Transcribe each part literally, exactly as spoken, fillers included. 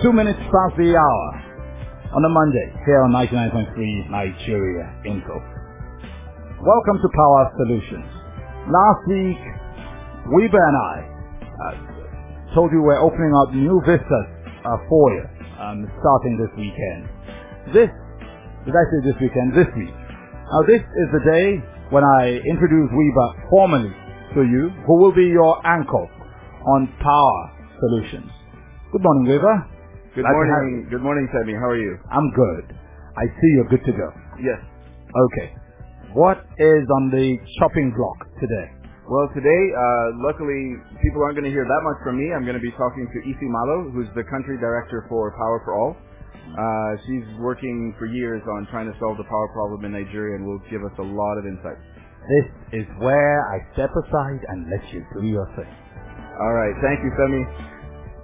Two minutes past the hour on a Monday here on ninety-nine point three Nigeria Info. Welcome to Power Solutions. Last week, Weber and I uh, told you we're opening up new vistas uh, for you um, starting this weekend. This, did I say this weekend? This week. Now this is the day when I introduce Weber formally to you, who will be your anchor on Power Solutions. Good morning, Weber. Good Glad morning. Good morning, Sammy. How are you? I'm good. I see you're good to go. Yes. Okay. What is on the chopping block today? Well, today, uh, luckily, people aren't going to hear that much from me. I'm going to be talking to Ife Malo, who's the country director for Power for All. Uh, she's working for years on trying to solve the power problem in Nigeria and will give us a lot of insight. This is where I step aside and let you do your thing. All right. Thank you, Femi.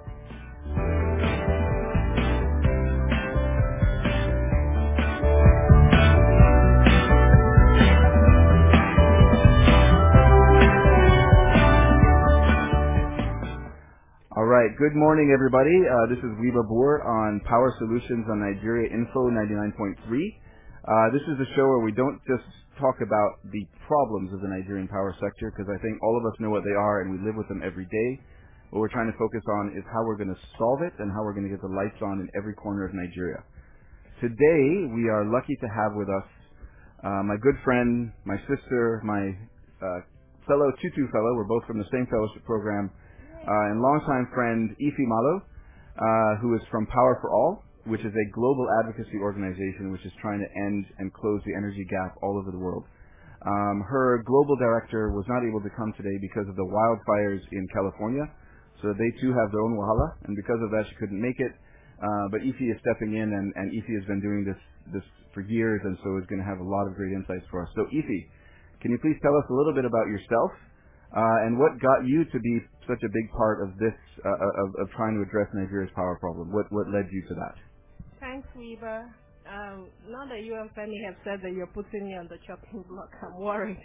All right. Good morning, everybody. Uh, this is Weber Boer on Power Solutions on Nigeria Info ninety-nine point three. Uh, this is a show where we don't just talk about the problems of the Nigerian power sector, because I think all of us know what they are and we live with them every day. What we're trying to focus on is how we're going to solve it and how we're going to get the lights on in every corner of Nigeria. Today, we are lucky to have with us uh, my good friend, my sister, my uh, fellow Tutu fellow. We're both from the same fellowship program. Uh, and longtime friend Ife Malo, uh, who is from Power for All, which is a global advocacy organization which is trying to end and close the energy gap all over the world. Um, her global director was not able to come today because of the wildfires in California, so they too have their own wahala, and because of that she couldn't make it. Uh, but Ife is stepping in, and, and Ife has been doing this, this for years, and so is going to have a lot of great insights for us. So Ife, can you please tell us a little bit about yourself? Uh, and what got you to be such a big part of this, uh, of, of trying to address Nigeria's power problem? What what led you to that? Thanks, Weber. Um, now that you and Femi have said that you're putting me on the chopping block, I'm worried.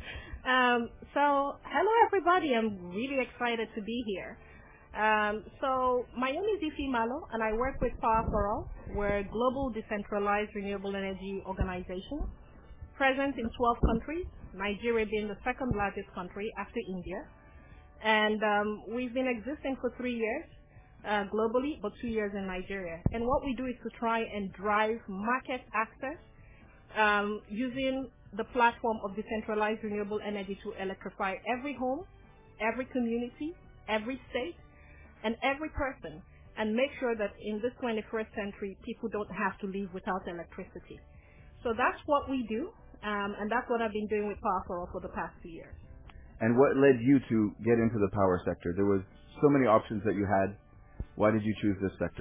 um, so, hello everybody. I'm really excited to be here. Um, so, my name is Ife Malo, and I work with Power for All. We're a global decentralized renewable energy organization, present in twelve countries, Nigeria being the second largest country after India. And um, we've been existing for three years uh, globally, but two years in Nigeria. And what we do is to try and drive market access um, using the platform of decentralized renewable energy to electrify every home, every community, every state, and every person, and make sure that in this twenty-first century, people don't have to live without electricity. So that's what we do. Um, and that's what I've been doing with Power for All for the past two years. And what led you to get into the power sector? There was so many options that you had. Why did you choose this sector?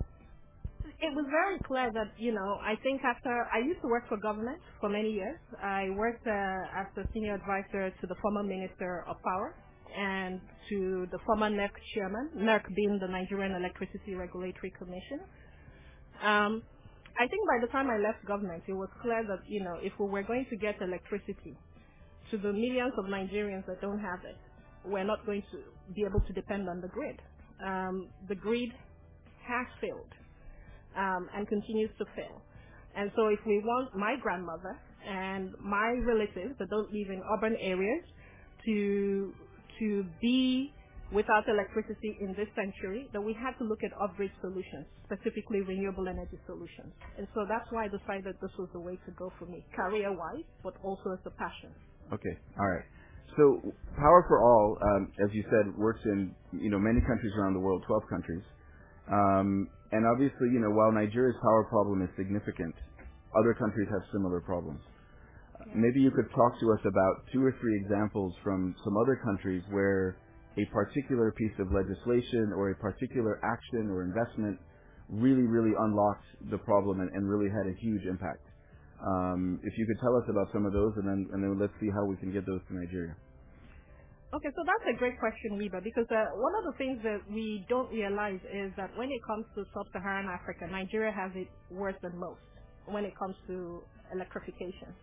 It was very clear that, you know, I think after, I used to work for government for many years. I worked uh, as a senior advisor to the former Minister of Power and to the former N E R C chairman, N E R C being the Nigerian Electricity Regulatory Commission. Um, I think by the time I left government, it was clear that, you know, if we were going to get electricity to the millions of Nigerians that don't have it, we're not going to be able to depend on the grid. Um, the grid has failed um, and continues to fail. And so if we want my grandmother and my relatives that don't live in urban areas to, to be without electricity in this century, that we had to look at off-grid solutions, specifically renewable energy solutions. And so that's why I decided this was the way to go for me, career-wise, but also as a passion. Okay, all right. So Power for All, um, as you said, works in you know many countries around the world, twelve countries. Um, and obviously, you know, while Nigeria's power problem is significant, other countries have similar problems. Yeah. Maybe you could talk to us about two or three examples from some other countries where a particular piece of legislation or a particular action or investment really, really unlocked the problem and, and really had a huge impact. Um, if you could tell us about some of those, and then and then let's see how we can get those to Nigeria. Okay, so that's a great question, Weber, because uh, one of the things that we don't realize is that when it comes to sub-Saharan Africa, Nigeria has it worse than most when it comes to electrification.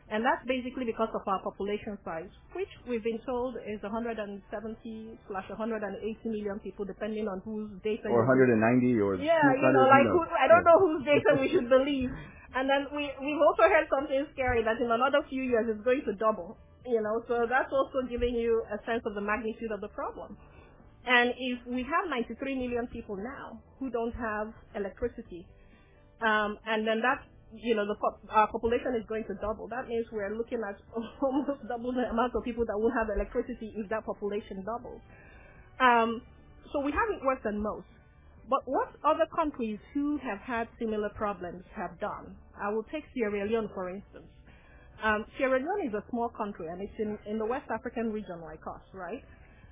And that's basically because of our population size, which we've been told is one hundred seventy slash one hundred eighty million people, depending on whose data. Or one hundred ninety, or yeah, you know, like who, I don't yeah. know whose data we should believe. And then we we've also heard something scary that in another few years it's going to double. You know, so that's also giving you a sense of the magnitude of the problem. And if we have ninety-three million people now who don't have electricity, um, and then that's, you know, the pop, our population is going to double. That means we're looking at almost double the amount of people that will have electricity if that population doubles. Um, so we have it worse than most. But what other countries who have had similar problems have done? I will take Sierra Leone, for instance. Um, Sierra Leone is a small country, and it's in, in the West African region like us, right?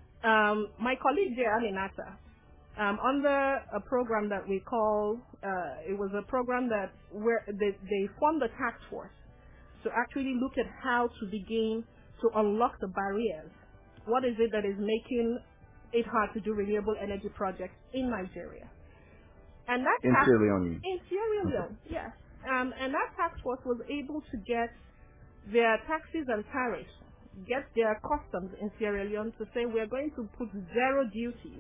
Um, my colleague there, Aminata, um, under a program that we call, uh, it was a program that where they, they formed a task force to actually look at how to begin to unlock the barriers. What is it that is making it hard to do renewable energy projects in Nigeria? And that in task, Sierra Leone. In Sierra Leone, okay. Yes. Um, and that task force was able to get their taxes and tariffs, get their customs in Sierra Leone to say we're going to put zero duties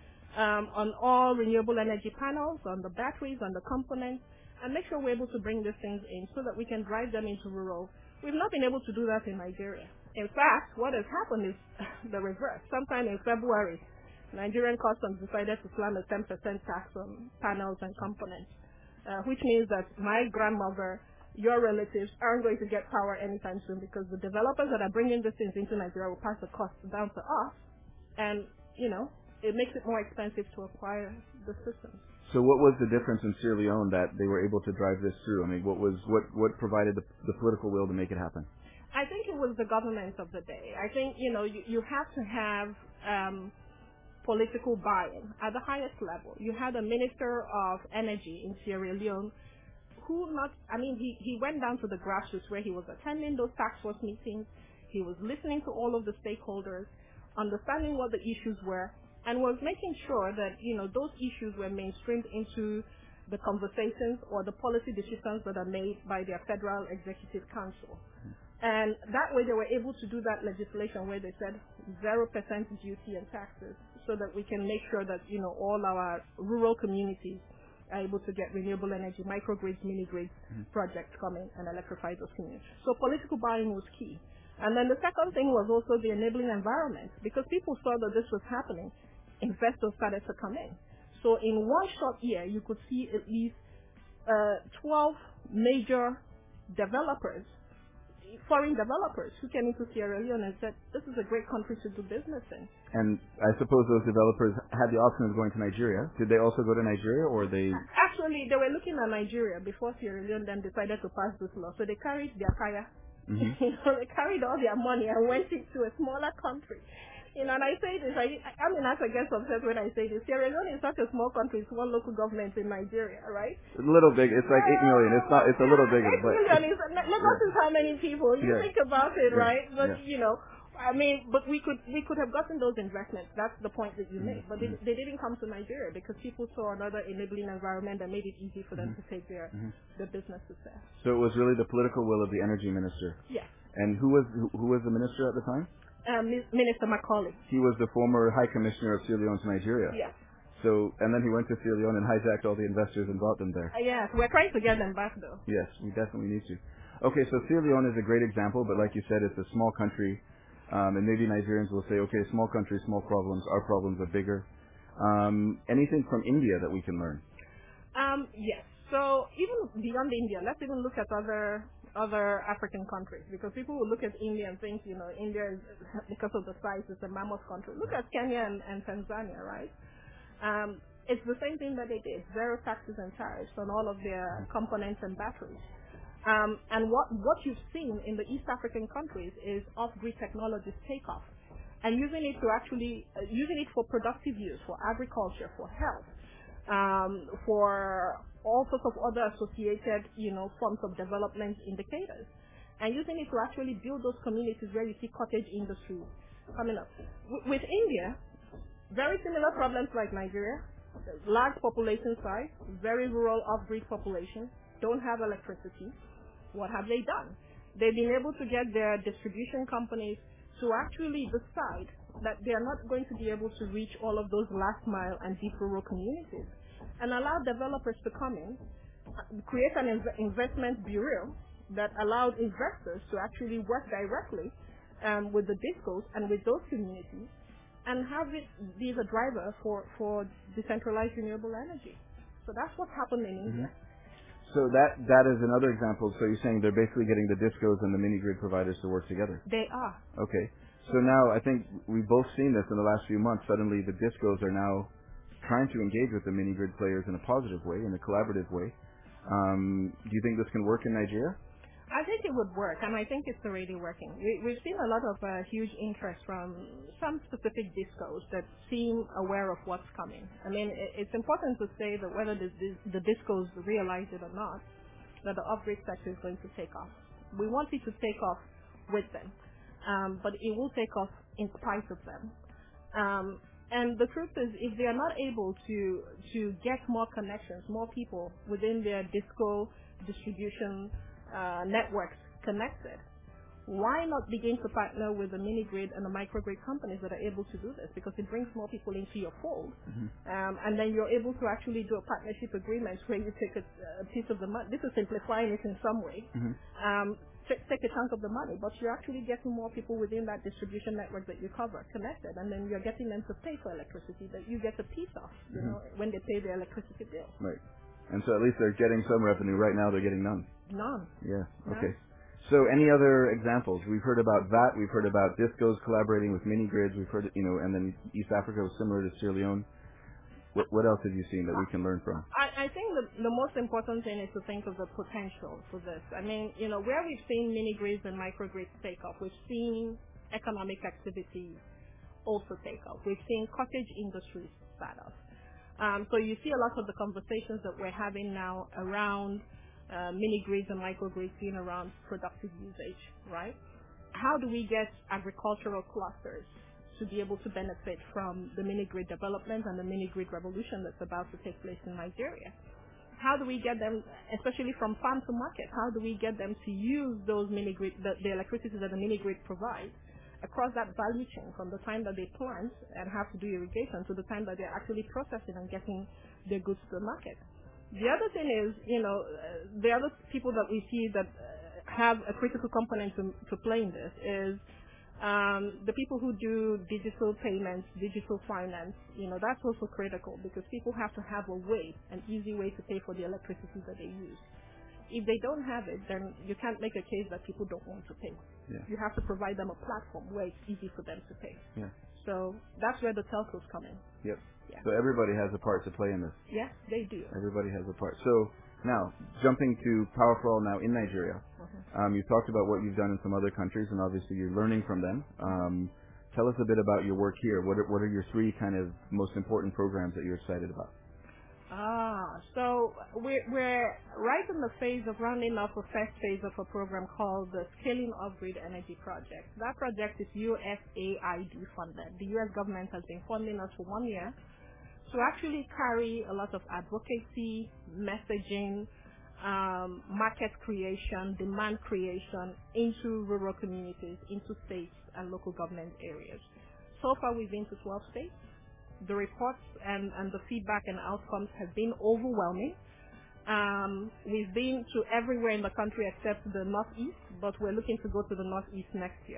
um, on all renewable energy panels, on the batteries, on the components, and make sure we're able to bring these things in so that we can drive them into rural. We've not been able to do that in Nigeria. In fact, what has happened is the reverse. Sometime in February, Nigerian customs decided to slam a ten percent tax on panels and components, uh, which means that my grandmother, your relatives, aren't going to get power anytime soon because the developers that are bringing these things into Nigeria will pass the cost down to us, and, you know, it makes it more expensive to acquire the systems. So what was the difference in Sierra Leone that they were able to drive this through? I mean, what was what what provided the, the political will to make it happen? I think it was the government of the day. I think, you know, you, you have to have um, political buy-in at the highest level. You had a minister of energy in Sierra Leone who not, I mean, he, he went down to the grassroots where he was attending those task force meetings. He was listening to all of the stakeholders, understanding what the issues were, and was making sure that, you know, those issues were mainstreamed into the conversations or the policy decisions that are made by their Federal Executive Council. And that way they were able to do that legislation where they said zero percent duty and taxes so that we can make sure that, you know, all our rural communities are able to get renewable energy, microgrids, mini-grids mm-hmm. projects coming and electrify those communities. So political buy-in was key. And then the second thing was also the enabling environment, because people saw that this was happening. Investors started to come in. So in one short year, you could see at least uh, twelve major developers, foreign developers, who came into Sierra Leone and said, this is a great country to do business in. And I suppose those developers had the option of going to Nigeria. Did they also go to Nigeria, or they... Actually, they were looking at Nigeria before Sierra Leone then decided to pass this law. So they carried their kaya. Mm-hmm. You know, they carried all their money and went into a smaller country. You know, and I say this, I, I mean, as I get upset when I say this. Sierra Leone is such a small country, it's one local government in Nigeria, right? It's a little big. It's like eight million. It's not. It's a little bigger. Eight but million is Lagos yeah. is how many people? You yeah. think about it, yeah. right? But yeah. you know, I mean, but we could we could have gotten those investments. That's the point that you mm-hmm. made. But they, they didn't come to Nigeria because people saw another enabling environment that made it easy for them mm-hmm. to take their mm-hmm. their businesses there. So it was really the political will of the energy minister. Yes. And who was who, who was the minister at the time? Um, Minister Macaulay. He was the former High Commissioner of Sierra Leone to Nigeria. Yes. So, and then he went to Sierra Leone and hijacked all the investors and brought them there. Uh, yes, we're trying to get them back, though. Yes, we definitely need to. Okay, so Sierra Leone is a great example, but like you said, it's a small country, um, and maybe Nigerians will say, okay, small country, small problems, our problems are bigger. Um, anything from India that we can learn? Um, yes. So even beyond India, let's even look at other other African countries, because people will look at India and think, you know, India is, because of the size, it's a mammoth country. Look at Kenya and, and Tanzania, right? Um, it's the same thing that they did, zero taxes and tariffs on all of their components and batteries. Um, and what, what you've seen in the East African countries is off-grid technologies take off, and using it to actually, uh, using it for productive use, for agriculture, for health, um, for all sorts of other associated, you know, forms of development indicators, and using it to actually build those communities where you see cottage industries coming up. W- with India, very similar problems like Nigeria, large population size, very rural off-grid population, don't have electricity. What have they done? They've been able to get their distribution companies to actually decide that they are not going to be able to reach all of those last mile and deep rural communities, and allow developers to come in, create an inv- investment bureau that allowed investors to actually work directly um, with the discos and with those communities, and have it be the driver for, for decentralized renewable energy. So that's what's happened in India. Mm-hmm. So that that is another example. So you're saying they're basically getting the discos and the mini grid providers to work together? They are. Okay. So now I think we've both seen this in the last few months. Suddenly the discos are now trying to engage with the mini grid players in a positive way, in a collaborative way. Um, do you think this can work in Nigeria? I think it would work, and I think it's already working. We, we've seen a lot of uh, huge interest from some specific discos that seem aware of what's coming. I mean, it, it's important to say that whether the, the, the discos realize it or not, that the off-grid sector is going to take off. We want it to take off with them, um, but it will take off in spite of them. Um, and the truth is, if they are not able to to get more connections, more people within their disco distribution Uh, networks connected, why not begin to partner with the mini grid and the microgrid companies that are able to do this? Because it brings more people into your fold, mm-hmm. um, and then you're able to actually do a partnership agreement where you take a, a piece of the money. This is simplifying it in some way. Mm-hmm. Um, t- take a chunk of the money, but you're actually getting more people within that distribution network that you cover connected, and then you're getting them to pay for electricity that you get a piece of, you mm-hmm. know, when they pay their electricity bill. Right. And so at least they're getting some revenue. Right now they're getting none. None. Yeah. None. Okay. So any other examples? We've heard about that. We've heard about discos collaborating with mini grids. We've heard, you know, and then East Africa was similar to Sierra Leone. What, what else have you seen that we can learn from? I, I think the, the most important thing is to think of the potential for this. I mean, you know, where we've seen mini grids and microgrids take off, we've seen economic activities also take off. We've seen cottage industries start off. Um, so you see a lot of the conversations that we're having now around uh, mini grids and microgrids being around productive usage, right? How do we get agricultural clusters to be able to benefit from the mini grid development and the mini grid revolution that's about to take place in Nigeria? How do we get them, especially from farm to market, how do we get them to use those mini grid, the, the electricity that the mini grid provides across that value chain, from the time that they plant and have to do irrigation to the time that they're actually processing and getting their goods to the market? The other thing is, you know, uh, the other people that we see that uh, have a critical component to, to play in this is um, the people who do digital payments, digital finance. You know, that's also critical because people have to have a way, an easy way to pay for the electricity that they use. If they don't have it, then you can't make a case that people don't want to pay. Yeah. You have to provide them a platform where it's easy for them to pay. Yeah. So that's where the telcos come in. Yep. Yeah. So everybody has a part to play in this. Yes, they do. Everybody has a part. So now, jumping to Power for All now in Nigeria, uh-huh. um, you've talked about what you've done in some other countries, and obviously you're learning from them. Um, tell us a bit about your work here. What are, what are your three kind of most important programs that you're excited about? Ah, so we're, we're right in the phase of rounding off a first phase of a program called the Scaling Off-Grid Energy Project. That project is U S A I D funded. The U S government has been funding us for one year to actually carry a lot of advocacy, messaging, um, market creation, demand creation into rural communities, into states and local government areas. So far we've been to twelve states. The reports and, and the feedback and outcomes have been overwhelming. Um, we've been to everywhere in the country except the Northeast, but we're looking to go to the Northeast next year.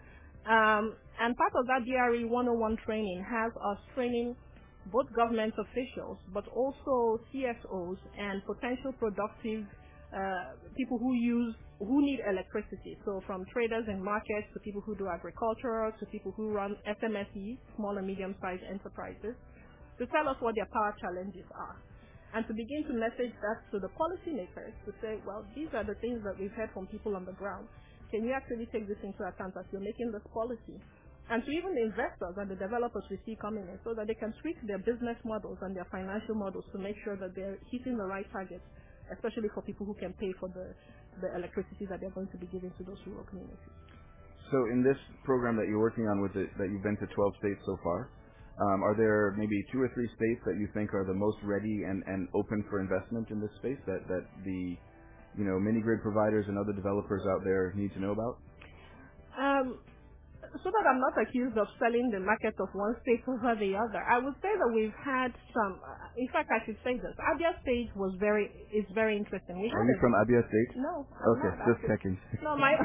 Um, and part of that D R E one oh one training has us training both government officials, but also C S Os and potential productive uh, people who use, who need electricity. So from traders and markets to people who do agriculture to people who run S M S Es, small and medium-sized enterprises, to tell us what their power challenges are. And to begin to message that to the policymakers to say, well, these are the things that we've heard from people on the ground. Can you actually take this into account as you're making this policy? And to even the investors and the developers we see coming in so that they can tweak their business models and their financial models to make sure that they're hitting the right targets, especially for people who can pay for the, the electricity that they're going to be giving to those rural communities. So in this program that you're working on with it, that you've been to twelve states so far, um, are there maybe two or three states that you think are the most ready and, and open for investment in this space, that, that the you know, mini grid providers and other developers out there need to know about? Um, so that I'm not accused of selling the market of one state over the other, I would say that we've had some. Uh, in fact, I should say this: Abia State was very is very interesting. We Are you from Abia State? No. I'm okay, not, just checking. No, my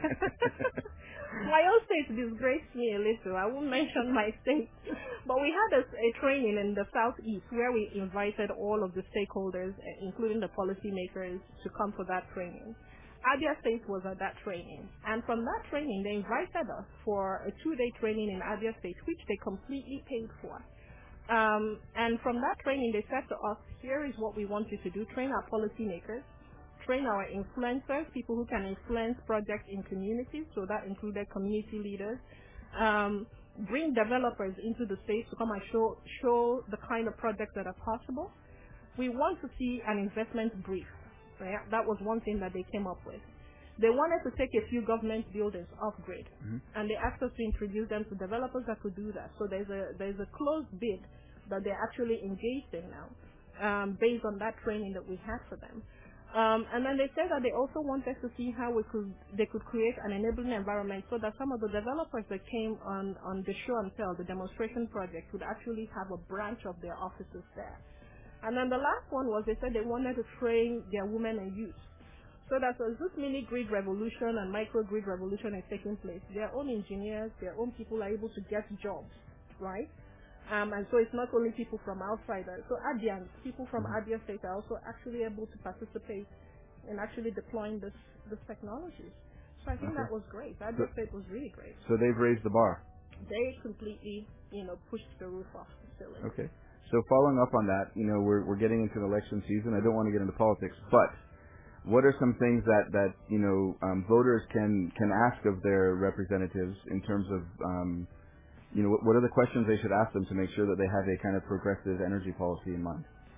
my own state disgraced me a little. I won't mention my state, but we had a, a training in the southeast where we invited all of the stakeholders, including the policymakers, to come for that training. Abia State was at that training, and from that training they invited us for a two-day training in Abia State, which they completely paid for. Um, and from that training they said to us, here is what we want you to do: train our policymakers, train our influencers, people who can influence projects in communities, so that included community leaders, um, bring developers into the state to come and show, show the kind of projects that are possible. We want to see an investment brief. Right? That was one thing that they came up with. They wanted to take a few government buildings off-grid, mm-hmm. and they asked us to introduce them to developers that could do that. So there's a there's a closed bid that they're actually engaged in now, um, based on that training that we had for them. Um, and then they said that they also wanted to see how we could they could create an enabling environment so that some of the developers that came on on the show and tell, the demonstration project, would actually have a branch of their offices there. And then the last one was they said they wanted to train their women and youth. So that as this mini grid revolution and micro grid revolution is taking place, their own engineers, their own people are able to get jobs, right? Um, and so it's not only people from outside. So Abians, people from Abia State are also actually able to participate in actually deploying this, this technologies. So I think okay. that was great. Abia so, State was really great. So they've raised the bar. They completely, you know, pushed the roof off the ceiling. Okay. So following up on that, you know, we're we're getting into the election season. I don't want to get into politics, but what are some things that, that you know, um, voters can, can ask of their representatives in terms of, um, you know, what, what are the questions they should ask them to make sure that they have a kind of progressive energy policy in mind?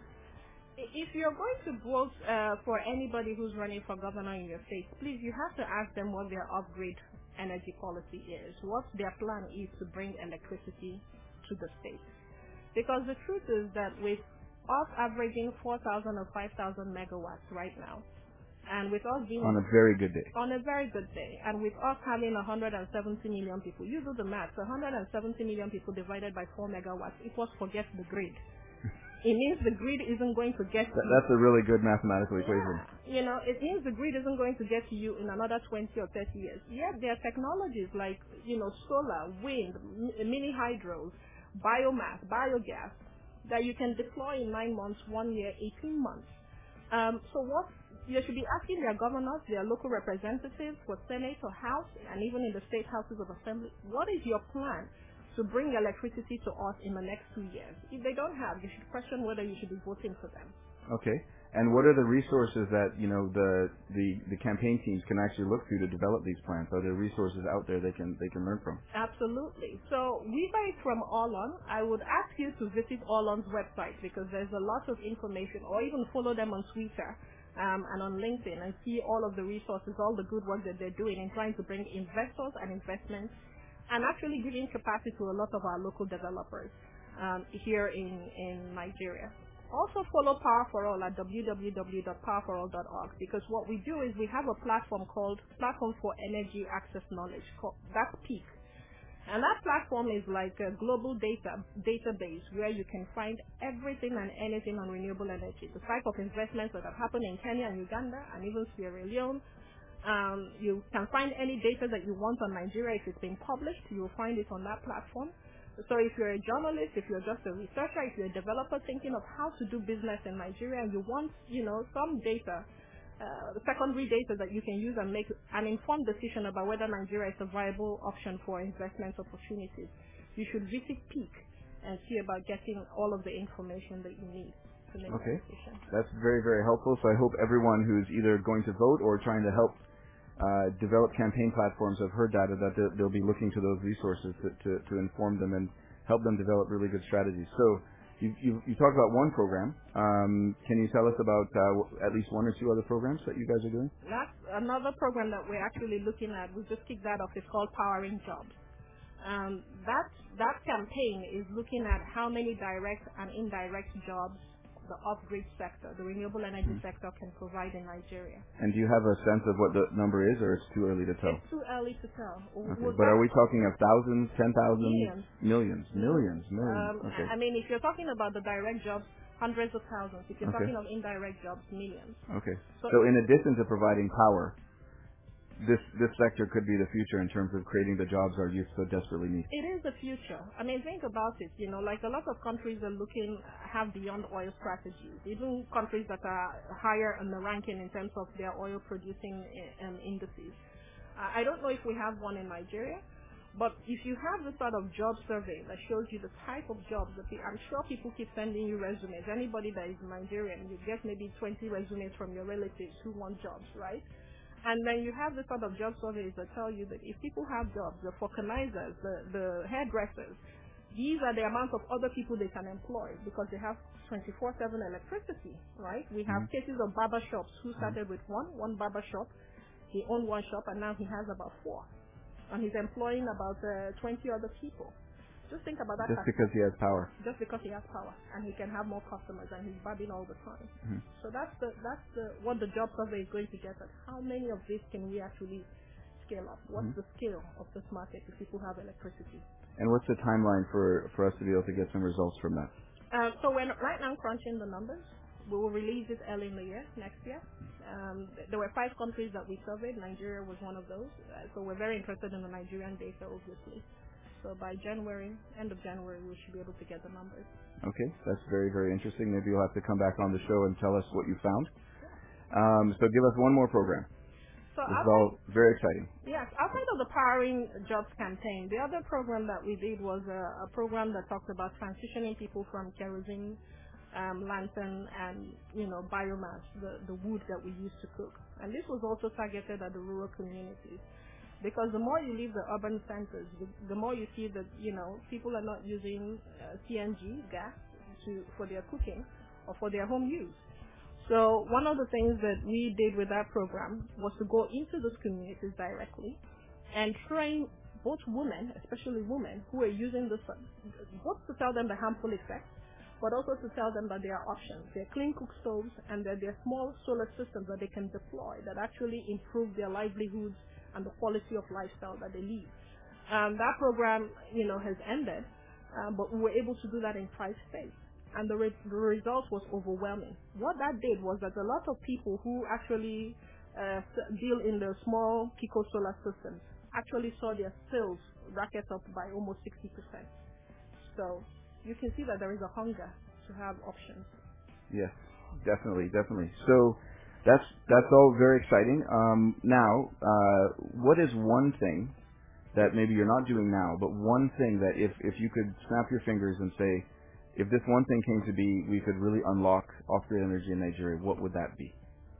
If you're going to vote uh, for anybody who's running for governor in your state, please, you have to ask them what their off-grid energy policy is, what their plan is to bring electricity to the state. Because the truth is that with us averaging four thousand or five thousand megawatts right now, and with us being on a very good day, on a very good day, and with us having one hundred seventy million people, you do the math, one hundred seventy million people divided by four megawatts equals forget the grid. It means the grid isn't going to get that, to That's a really good mathematical yeah. equation. You know, it means the grid isn't going to get to you in another twenty or thirty years. Yet there are technologies like, you know, solar, wind, mini hydros, biomass, biogas, that you can deploy in nine months, one year, eighteen months. Um, so what you should be asking their governors, their local representatives, for Senate or House, and even in the state houses of assembly, what is your plan to bring electricity to us in the next two years? If they don't have, you should question whether you should be voting for them. Okay. And what are the resources that, you know, the, the, the campaign teams can actually look to to develop these plans? Are there resources out there they can they can learn from? Absolutely. So we buy from Allon. I would ask you to visit Allon's website because there's a lot of information, or even follow them on Twitter um, and on LinkedIn and see all of the resources, all the good work that they're doing in trying to bring investors and investments and actually giving capacity to a lot of our local developers um, here in, in Nigeria. Also follow Power for All at w w w dot power for all dot org because what we do is we have a platform called Platform for Energy Access Knowledge. Called, that's PEAK. And that platform is like a global data database where you can find everything and anything on renewable energy. The type of investments that have happened in Kenya and Uganda and even Sierra Leone. Um, you can find any data that you want on Nigeria. If it's been published, you will find it on that platform. So if you're a journalist, if you're just a researcher, if you're a developer thinking of how to do business in Nigeria and you want, you know, some data, uh, secondary data that you can use and make an informed decision about whether Nigeria is a viable option for investment opportunities, you should visit PEAK and see about getting all of the information that you need to make okay. that decision. That's very, very helpful. So I hope everyone who's either going to vote or trying to help Uh, develop campaign platforms have heard data that they'll, they'll be looking to those resources to, to, to inform them and help them develop really good strategies. So you, you, you talked about one program. Um, can you tell us about uh, at least one or two other programs that you guys are doing? That's another program that we're actually looking at. We just kicked that off. It's called Powering Jobs. Um, that, that campaign is looking at how many direct and indirect jobs the off-grid sector, the renewable energy Mm. sector can provide in Nigeria. And do you have a sense of what the number is, or it's too early to tell? It's too early to tell. Okay. We'll But are we talking of thousands, ten thousand? Millions. Millions. Millions. Millions. Um, Okay. I mean, if you're talking about the direct jobs, hundreds of thousands. If you're Okay. talking of indirect jobs, millions. Okay. So, So in addition to providing power, this this sector could be the future in terms of creating the jobs our youth so desperately need. it is the future. I mean, think about it. You know, like a lot of countries are looking, have beyond oil strategies. Even countries that are higher in the ranking in terms of their oil producing um, indices. Uh, I don't know if we have one in Nigeria, but if you have the sort of job survey that shows you the type of jobs that pe- I'm sure people keep sending you resumes. Anybody that is Nigerian, you get maybe twenty resumes from your relatives who want jobs, right? And then you have the sort of job surveys that tell you that if people have jobs, the vulcanizers, the, the hairdressers, these are the amount of other people they can employ because they have twenty-four seven electricity, right? We have Mm-hmm. cases of barber shops who started with one, one barber shop. He owned one shop and now he has about four. And he's employing about uh, twenty other people. Just think about that. Just because he has power. Just because he has power and he can have more customers and he's barbing all the time. Mm-hmm. So that's the that's the what the job survey is going to get at. How many of these can we actually scale up? What's Mm-hmm. the scale of this market if people have electricity? And what's the timeline for, for us to be able to get some results from that? Um, so we're right now crunching the numbers. We will release it early in the year, next year. Um, th- there were five countries that we surveyed. Nigeria was one of those. Uh, so we're very interested in the Nigerian data, obviously. So by January, end of January, we should be able to get the numbers. Okay, that's very, very interesting. Maybe you'll have to come back on the show and tell us what you found. Um, so give us one more program. So This is outside, all very exciting. yes, outside of the Powering Jobs campaign, the other program that we did was a, a program that talked about transitioning people from kerosene, um, lantern, and you know biomass, the the wood that we use to cook. And this was also targeted at the rural communities. Because the more you leave the urban centers, the, the more you see that, you know, people are not using uh, C N G, gas, to, for their cooking or for their home use. So one of the things that we did with that program was to go into those communities directly and train both women, especially women, who are using this, both to tell them the harmful effects, but also to tell them that there are options. There are clean cook stoves and that there are small solar systems that they can deploy that actually improve their livelihoods and the quality of lifestyle that they live. Um, that program, you know, has ended, um, but we were able to do that in five states. And the, re- the result was overwhelming. What that did was that a lot of people who actually uh, s- deal in the small Pico solar systems actually saw their sales racket up by almost sixty percent. So you can see that there is a hunger to have options. Yes, definitely, definitely. So that's that's all very exciting. Um, now, uh, what is one thing that maybe you're not doing now, but one thing that if, if you could snap your fingers and say, if this one thing came to be, we could really unlock off-grid energy in Nigeria, what would that be?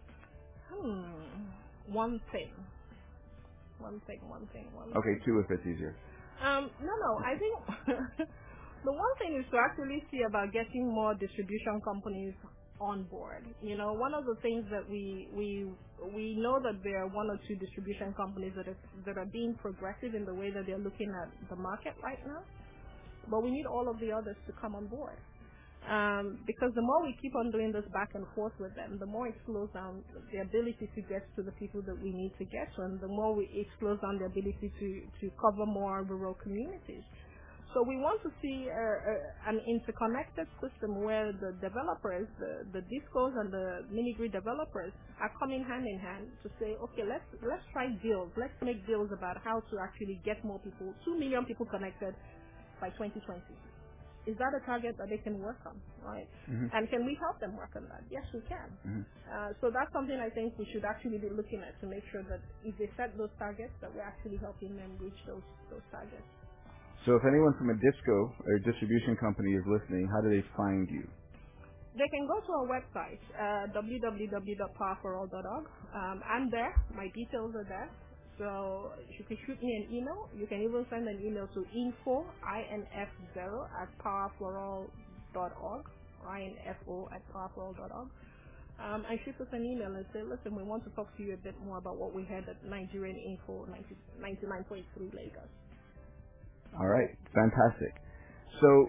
Hmm. One thing. One thing, one thing, one thing. Okay, two if it's easier. Um, no, no, I think the one thing is to actually see about getting more distribution companies on board. You know, one of the things that we we we know that there are one or two distribution companies that are that are being progressive in the way that they're looking at the market right now, but we need all of the others to come on board. Um, because the more we keep on doing this back and forth with them, the more it slows down the ability to get to the people that we need to get to, and the more we, it slows down the ability to, to cover more rural communities. So we want to see uh, uh, an interconnected system where the developers, the, the discos and the mini-grid developers are coming hand in hand to say, okay, let's let's try deals. Let's make deals about how to actually get more people, two million people connected by twenty twenty. Is that a target that they can work on, right? Mm-hmm. And can we help them work on that? Yes, we can. Mm-hmm. Uh, so that's something I think we should actually be looking at to make sure that if they set those targets, that we're actually helping them reach those those targets. So if anyone from a disco or distribution company is listening, how do they find you? They can go to our website, uh, w w w dot power for all dot org. Um, I'm there. My details are there. So you can shoot me an email. You can even send an email to info, I N F zero, at power for all dot org, I N F O at power for all dot org. Um, and shoot us an email and say, listen, we want to talk to you a bit more about what we had at Nigerian Info ninety-nine point three Lagos. All right, fantastic. So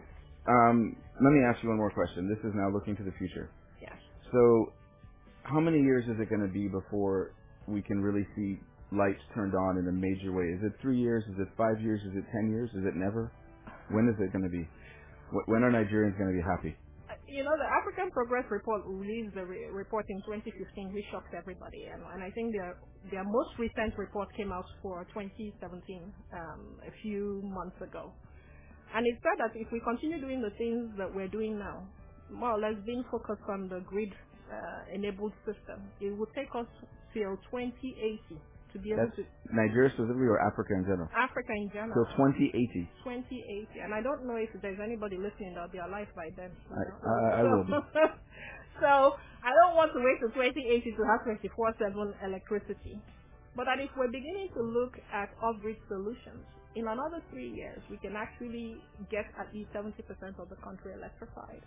Um, let me ask you one more question. This is now looking to the future. Yes. So, how many years is it going to be before we can really see lights turned on in a major way? Is it three years? Is it five years? Is it ten years? Is it never? When is it going to be? When are Nigerians going to be happy? You know, the African Progress Report released the re- report in twenty fifteen, which shocked everybody, and, and I think their their most recent report came out for twenty seventeen, um, a few months ago. And it said that if we continue doing the things that we're doing now, more or less being focused on the grid-enabled uh, system, it would take us till twenty eighty to be able That's to... Nigeria specifically or Africa in general? Africa in general. Till twenty eighty. twenty eighty. And I don't know if there's anybody listening that'll be alive by then. I, I, I will be. So, I don't want to wait till twenty eighty to have twenty-four seven electricity. But that if we're beginning to look at off-grid solutions, in another three years, we can actually get at least seventy percent of the country electrified.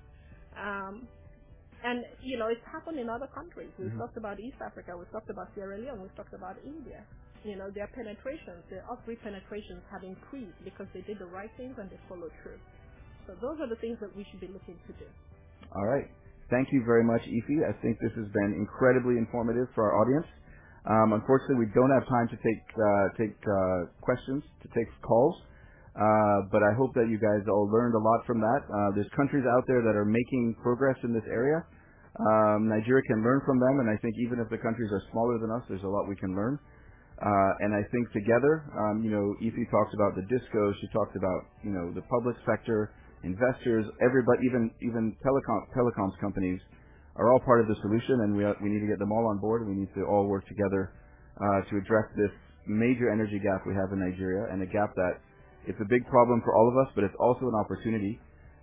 Um, and, you know, it's happened in other countries. We've mm-hmm. talked about East Africa. We've talked about Sierra Leone. We've talked about India. You know, their penetrations, their off-grid penetrations have increased because they did the right things and they followed through. So those are the things that we should be looking to do. All right. Thank you very much, Ify. I think this has been incredibly informative for our audience. Um, unfortunately, we don't have time to take uh, take uh, questions, to take calls, uh, but I hope that you guys all learned a lot from that. Uh, there's countries out there that are making progress in this area. Um, Nigeria can learn from them, and I think even if the countries are smaller than us, there's a lot we can learn. Uh, and I think together, um, you know, Ify talked about the discos, she talked about, you know, the public sector, investors, everybody, even even telecom telecoms companies are all part of the solution, and we uh, we need to get them all on board. We need to all work together uh, to address this major energy gap we have in Nigeria, and a gap that it's a big problem for all of us, but it's also an opportunity.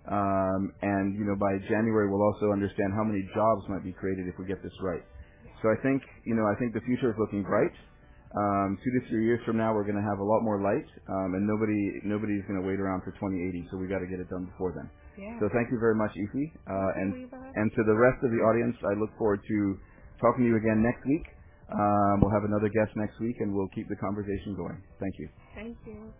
Um, and you know, by January, we'll also understand how many jobs might be created if we get this right. So I think, you know, I think the future is looking bright. Um, two to three years from now, we're going to have a lot more light, um, and nobody nobody's going to wait around for twenty eighty. So we got to get it done before then. Yeah. So thank you very much, Ify, uh, and and to the rest of the audience, I look forward to talking to you again next week. Um, we'll have another guest next week, and we'll keep the conversation going. Thank you. Thank you.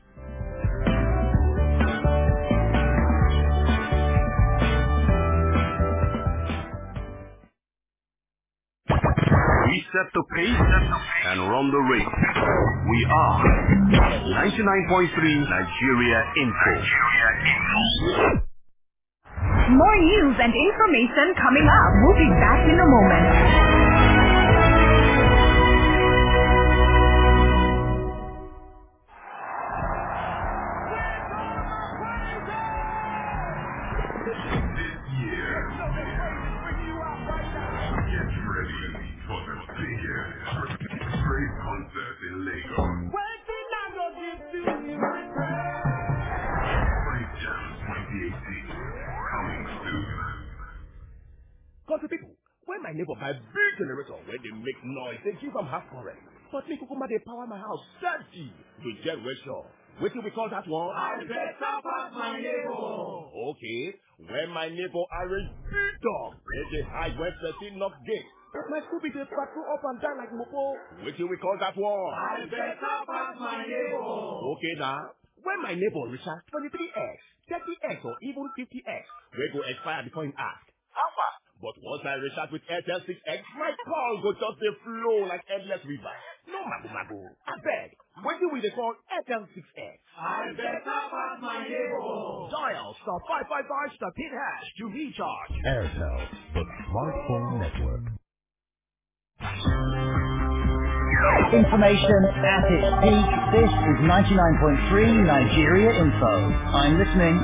We set the pace and run the race. We are ninety-nine point three Nigeria Info. More news and information coming up. We'll be back in a moment. Country people, when my neighbor buy big generator, when they make noise, they give them half current. But me kukuma they power my house thirty with generation. What do we call that one? I better pass my neighbor. Okay, when my neighbor arrange big dog, where they hide when person knock gate. My Scooby they patrol up and down like mopo. What do we call that one? I better pass my neighbor. Okay now, when my neighbor recharge twenty-three X, thirty X or even fifty X, we go expire before him ask. How fast? But once I recharge with Airtel six X, my call go just dey flow like endless river. No mago mago. I beg. Wetin we dey call Airtel six X? I better pass my neighbor. Dial star five five five star pin hash to recharge. Airtel, the smartphone network. Information at its peak. This is ninety-nine point three Nigeria Info. I'm listening.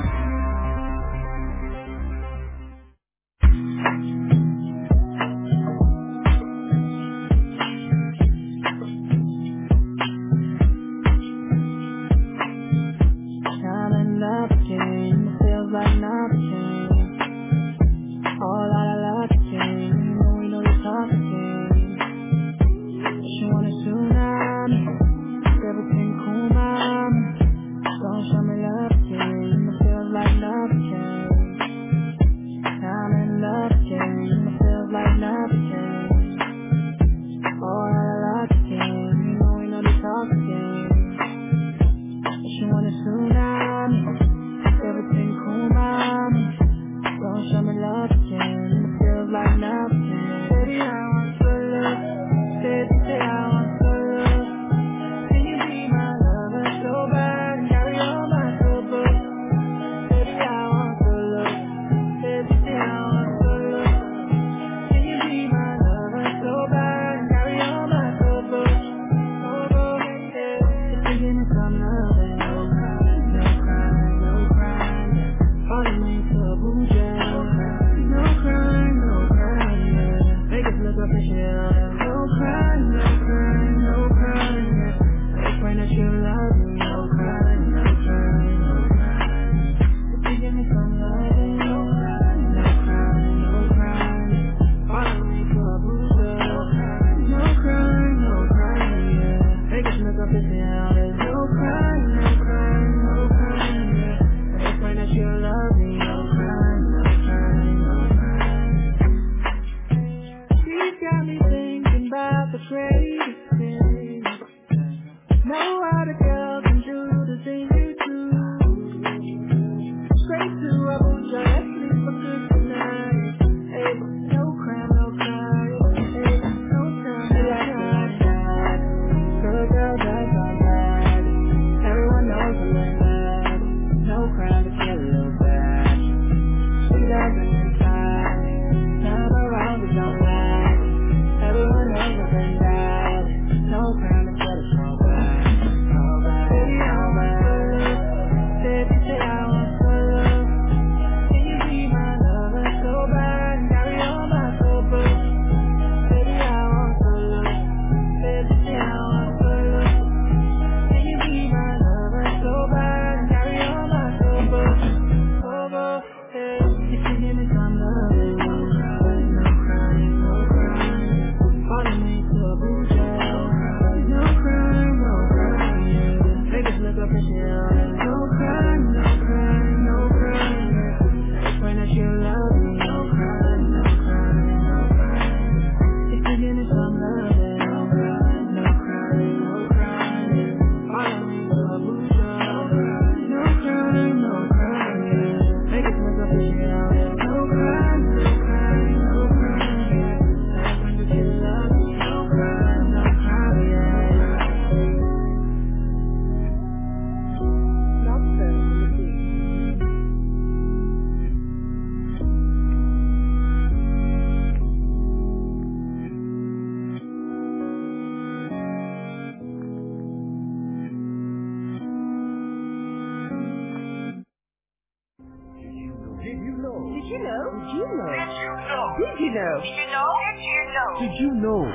Did you know? Did you know? Did you know? Did you know?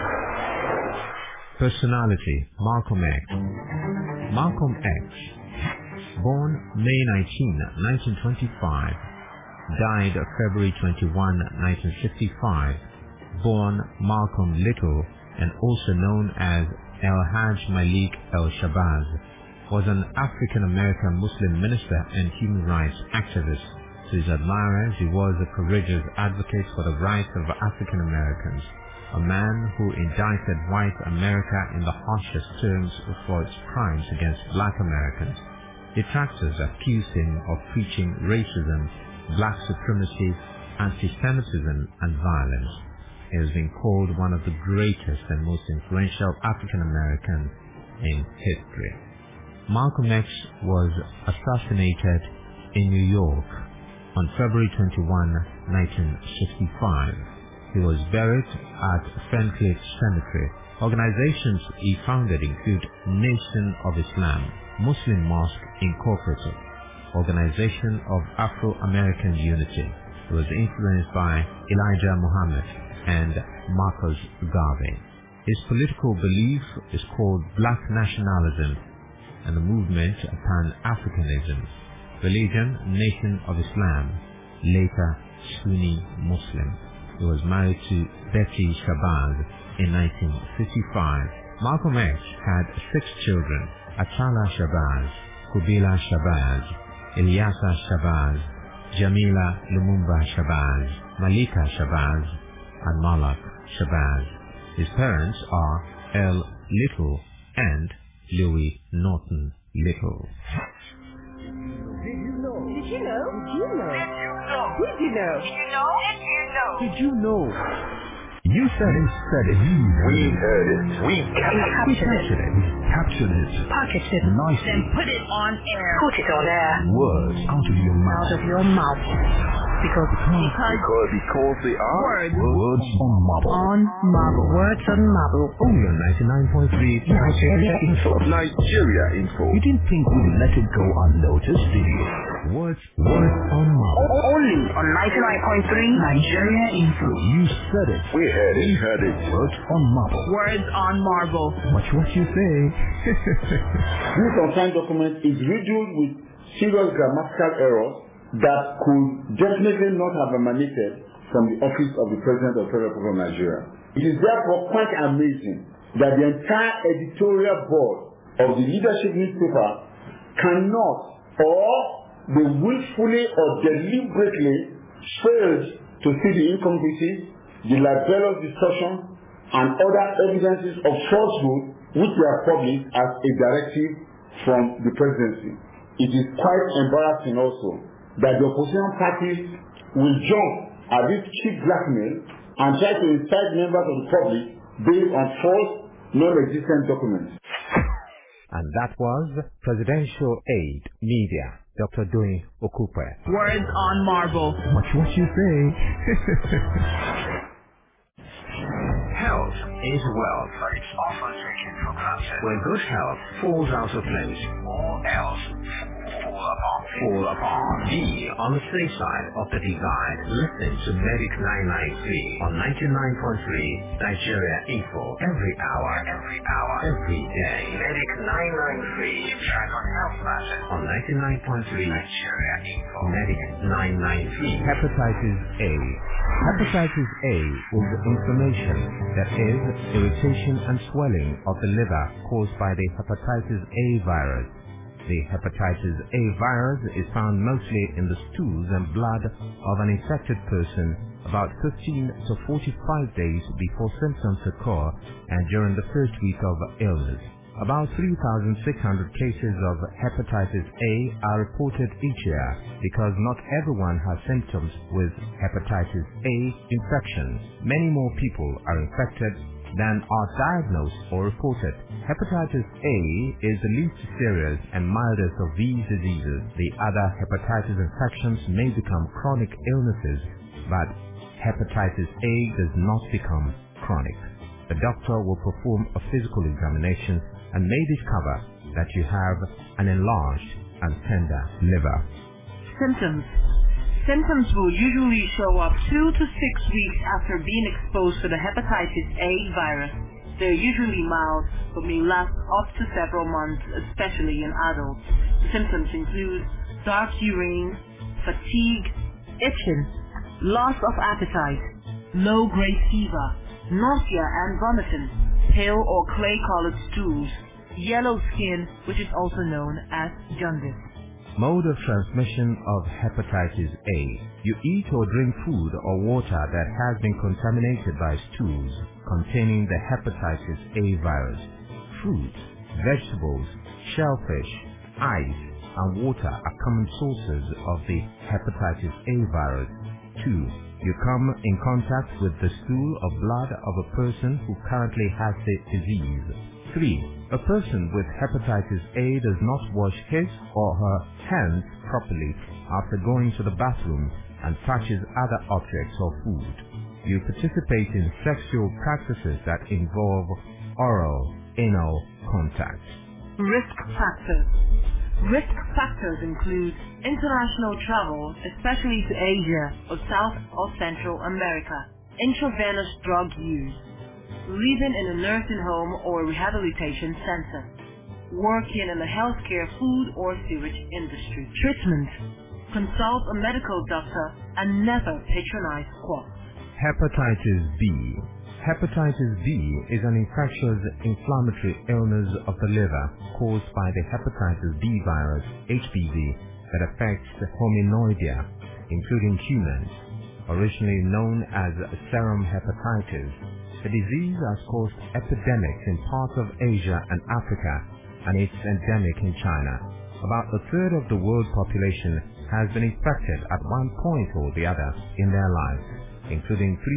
Personality: Malcolm X. Malcolm X, born May nineteenth, nineteen twenty-five, died February twenty-first, nineteen sixty-five, born Malcolm Little and also known as El-Hajj Malik El-Shabazz, was an African-American Muslim minister and human rights activist. To his admirers, he was a courageous advocate for the rights of African Americans, a man who indicted white America in the harshest terms for its crimes against black Americans. Detractors accused him of preaching racism, black supremacy, anti-Semitism, and violence. He has been called one of the greatest and most influential African Americans in history. Malcolm X was assassinated in New York on February twenty-first, nineteen sixty-five. He was buried at Ferncliff Cemetery. Organizations he founded include Nation of Islam, Muslim Mosque Incorporated, Organization of Afro-American Unity. He was influenced by Elijah Muhammad and Marcus Garvey. His political belief is called Black Nationalism and the movement Pan-Africanism. Religion, Nation of Islam, later Sunni Muslim. He was married to Betty Shabazz in nineteen fifty-five. Malcolm X had six children: Achala Shabazz, Kubila Shabazz, Ilyasa Shabazz, Jamila Lumumba Shabazz, Malika Shabazz, and Malak Shabazz. His parents are L. Little and Louis Norton Little. Did you know? Did you know? Did you know? Did you know? Did you know? Did you know? Did you know? You said it, said it. We heard it. We captured it. Captured it. Captured it. Packaged it. Nicely. Then put it on air. Put it on air. Words out of your mouth. Out of your mouth. Because, because, because, because they are words, words on marble. On marble. Words on marble. Only on ninety-nine point three Nigeria Info. Nigeria Info. You didn't think we'd let it go unnoticed, did you? Words, words on marble. Only on ninety-nine point three Nigeria Info. You said it. We heard it. We heard it. Words on marble. Words on marble. Watch what you say. This unsigned document is riddled with serious grammatical errors that could definitely not have emanated from the office of the President of the Federal Republic of Nigeria. It is therefore quite amazing that the entire editorial board of the leadership newspaper cannot, or they willfully or deliberately failed to see the incongruities, the libelous distortion, and other evidences of falsehood which were published as a directive from the presidency. It is quite embarrassing also that the opposition parties will jump at this cheap blackmail and try to incite members of the public based on false, non-existent documents. And that was Presidential Aid Media, Doctor Doyin Okupe. Words on marble. Watch what you say. Health is wealth, but it's often taken for granted. When good health falls out of place, all else fall apart. Fall apart. Be on the safe side of the divide. Listen to Medic nine ninety-three on ninety-nine point three Nigeria Info every hour, every hour, every day. Medic nine ninety-three. Keep track on health matters on ninety-nine point three Nigeria Info. Medic nine ninety-three. Hepatitis A. Hepatitis A is inflammation, that is, irritation and swelling of the liver caused by the hepatitis A virus. The hepatitis A virus is found mostly in the stools and blood of an infected person about fifteen to forty-five days before symptoms occur and during the first week of illness. About three thousand six hundred cases of hepatitis A are reported each year because not everyone has symptoms with hepatitis A infection. Many more people are infected than are diagnosed or reported. Hepatitis A is the least serious and mildest of these diseases. The other hepatitis infections may become chronic illnesses, but hepatitis A does not become chronic. The doctor will perform a physical examination and may discover that you have an enlarged and tender liver. Symptoms. Symptoms will usually show up two to six weeks after being exposed to the hepatitis A virus. They are usually mild, but may last up to several months, especially in adults. The symptoms include dark urine, fatigue, itching, loss of appetite, low-grade fever, nausea and vomiting, pale or clay-colored stools, yellow skin, which is also known as jaundice. Mode of transmission of hepatitis A. You eat or drink food or water that has been contaminated by stools containing the hepatitis A virus. Fruits, vegetables, shellfish, ice, and water are common sources of the hepatitis A virus. two. You come in contact with the stool or blood of a person who currently has the disease. three. A person with hepatitis A does not wash his or her hands properly after going to the bathroom and touches other objects or food. You participate in sexual practices that involve oral, anal contact. Risk factors. Risk factors include international travel, especially to Asia or South or Central America, intravenous drug use, living in a nursing home or rehabilitation center, working in the healthcare, food or sewage industry. Treatment. Consult a medical doctor and never patronize squats. Hepatitis B. Hepatitis B is an infectious inflammatory illness of the liver caused by the hepatitis B virus, H B V, that affects the hominoidea, including humans. Originally known as serum hepatitis, the disease has caused epidemics in parts of Asia and Africa, and it's endemic in China. About a third of the world population has been infected at one point or the other in their lives, including three